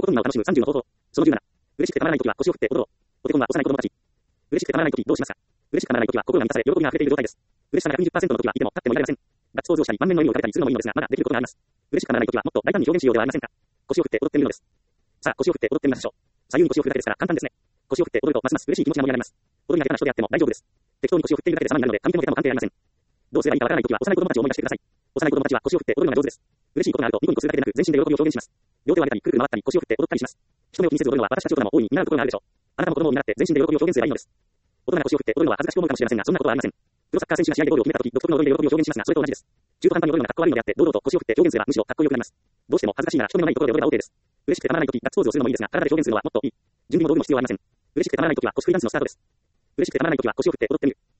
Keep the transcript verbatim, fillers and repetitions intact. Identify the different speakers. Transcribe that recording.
Speaker 1: ことんなを楽しむさんじゅうの方法。そのじゅうなな。嬉しくてたまらないときは腰を振って踊ろう。お手本は幼い子供たち。嬉しくてたまらないときどうしますか。嬉しくてたまらないときは心が満たされ、喜びが溢れている状態です。嬉しさが ひゃくにじゅっパーセント のときはいても立ってもいられません。ガッツポーズをしたり、満面の笑みを浮かべたりするのもいいのですが、まだできることがあります。嬉しくてたまらないときはもっと大胆に表現しようではありませんか。腰を振って踊ってみるのです。さあ、腰を振って踊ってみましょう。左右に腰を振るだけですから簡単ですね。腰を振って踊るとますます嬉しい気持ちが盛り上がります。踊りが下手な人であっても大丈夫です。適当に腰を振っているだけで様になるので、上手も下手も関係ありません。どうすればいいかわからないときは幼い子供たちを思い出してください。幼い子供たちは腰を振って踊るのが上手です。嬉しいことがあるとニコニコするだけでなく全身で喜びを表現します。両手を上げたり、くるくる回ったり、腰を振って踊ったりします。人目を気にせず踊るのは私たち大人も大いに見習うところがあるでしょう。あなたも子供を見習って全身で喜びを表現すればいいのです。大人が腰を振って踊るのは恥ずかしく思うかもしれませんが、そんなことはありません。プロサッカー選手が試合でゴールを決めたとき、独特の踊りで喜びを表現しますが、それと同じです。中途半端に踊るのがかっこ悪いのであって、堂々と腰を振って表現すればむしろかっこよくなります。どうしても恥ずかしいなら人目のないところで踊れば OK です。嬉しくてたまらないとき、ガッツポーズをするのもいいですが、体で表現するのはもっといい。準備も道具も必要ありません。嬉しくてたまらないときは腰振りダンスのスタートです。嬉しくてたまらないときは腰を振って踊ってみる。